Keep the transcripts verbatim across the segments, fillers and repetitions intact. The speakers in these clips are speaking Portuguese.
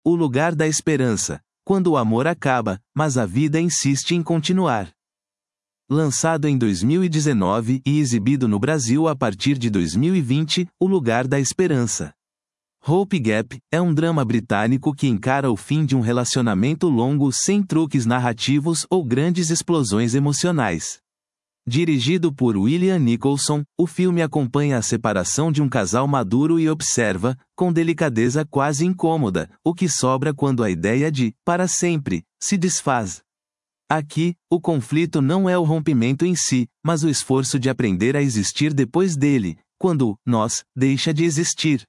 O Lugar da Esperança. Quando o amor acaba, mas a vida insiste em continuar. Lançado em dois mil e dezenove e exibido no Brasil a partir de dois mil e vinte, O Lugar da Esperança. Hope Gap é um drama britânico que encara o fim de um relacionamento longo sem truques narrativos ou grandes explosões emocionais. Dirigido por William Nicholson, o filme acompanha a separação de um casal maduro e observa, com delicadeza quase incômoda, o que sobra quando a ideia de para sempre se desfaz. Aqui, o conflito não é o rompimento em si, mas o esforço de aprender a existir depois dele, quando o nós deixa de existir.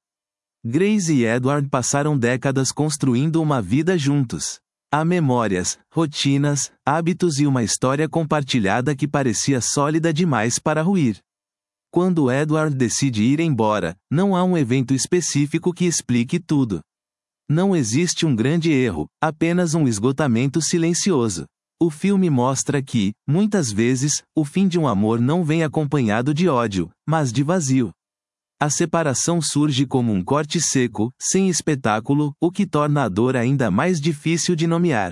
Grace e Edward passaram décadas construindo uma vida juntos. Há memórias, rotinas, hábitos e uma história compartilhada que parecia sólida demais para ruir. Quando Edward decide ir embora, não há um evento específico que explique tudo. Não existe um grande erro, apenas um esgotamento silencioso. O filme mostra que, muitas vezes, o fim de um amor não vem acompanhado de ódio, mas de vazio. A separação surge como um corte seco, sem espetáculo, o que torna a dor ainda mais difícil de nomear.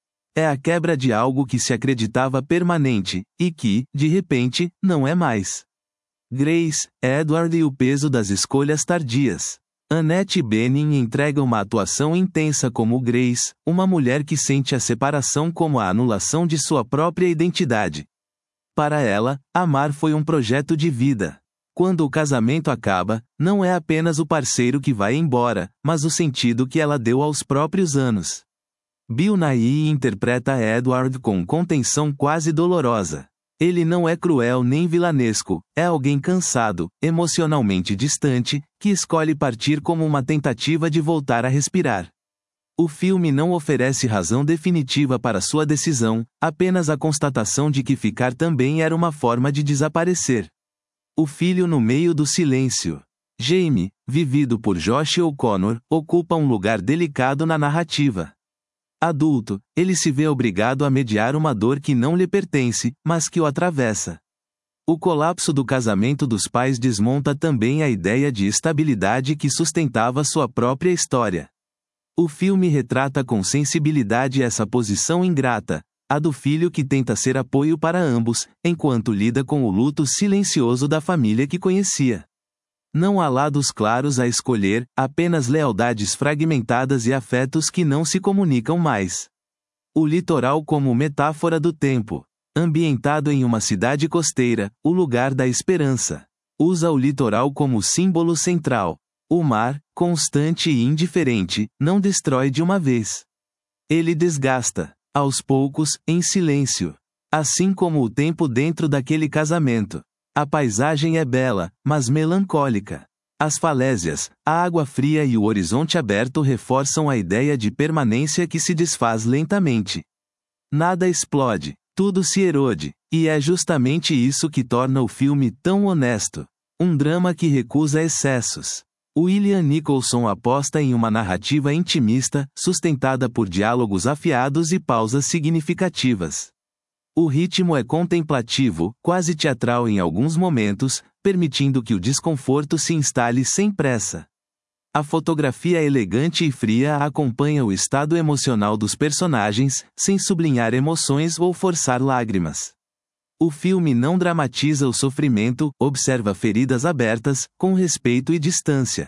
É a quebra de algo que se acreditava permanente, e que, de repente, não é mais. Grace, Edward e o peso das escolhas tardias. Annette Bening entrega uma atuação intensa como Grace, uma mulher que sente a separação como a anulação de sua própria identidade. Para ela, amar foi um projeto de vida. Quando o casamento acaba, não é apenas o parceiro que vai embora, mas o sentido que ela deu aos próprios anos. Bill Nighy interpreta Edward com contenção quase dolorosa. Ele não é cruel nem vilanesco, é alguém cansado, emocionalmente distante, que escolhe partir como uma tentativa de voltar a respirar. O filme não oferece razão definitiva para sua decisão, apenas a constatação de que ficar também era uma forma de desaparecer. O filho no meio do silêncio. Jamie, vivido por Josh O'Connor, ocupa um lugar delicado na narrativa. Adulto, ele se vê obrigado a mediar uma dor que não lhe pertence, mas que o atravessa. O colapso do casamento dos pais desmonta também a ideia de estabilidade que sustentava sua própria história. O filme retrata com sensibilidade essa posição ingrata, a do filho que tenta ser apoio para ambos, enquanto lida com o luto silencioso da família que conhecia. Não há lados claros a escolher, apenas lealdades fragmentadas e afetos que não se comunicam mais. O litoral como metáfora do tempo. Ambientado em uma cidade costeira, O Lugar da Esperança. Usa o litoral como símbolo central. O mar, constante e indiferente, não destrói de uma vez. Ele desgasta. Aos poucos, em silêncio. Assim como o tempo dentro daquele casamento. A paisagem é bela, mas melancólica. As falésias, a água fria e o horizonte aberto reforçam a ideia de permanência que se desfaz lentamente. Nada explode, tudo se erode, e é justamente isso que torna o filme tão honesto. Um drama que recusa excessos. William Nicholson aposta em uma narrativa intimista, sustentada por diálogos afiados e pausas significativas. O ritmo é contemplativo, quase teatral em alguns momentos, permitindo que o desconforto se instale sem pressa. A fotografia elegante e fria acompanha o estado emocional dos personagens, sem sublinhar emoções ou forçar lágrimas. O filme não dramatiza o sofrimento, observa feridas abertas, com respeito e distância.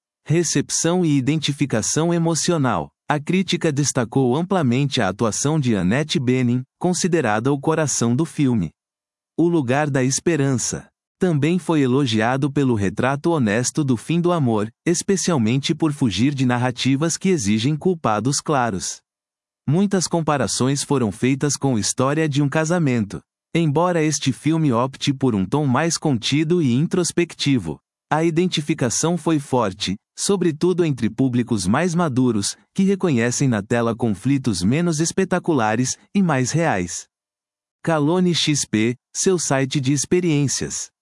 Recepção e identificação emocional. A crítica destacou amplamente a atuação de Annette Bening, considerada o coração do filme. O Lugar da Esperança. Também foi elogiado pelo retrato honesto do fim do amor, especialmente por fugir de narrativas que exigem culpados claros. Muitas comparações foram feitas com a história de um casamento. Embora este filme opte por um tom mais contido e introspectivo, a identificação foi forte, sobretudo entre públicos mais maduros, que reconhecem na tela conflitos menos espetaculares e mais reais. Calone X P, seu site de experiências.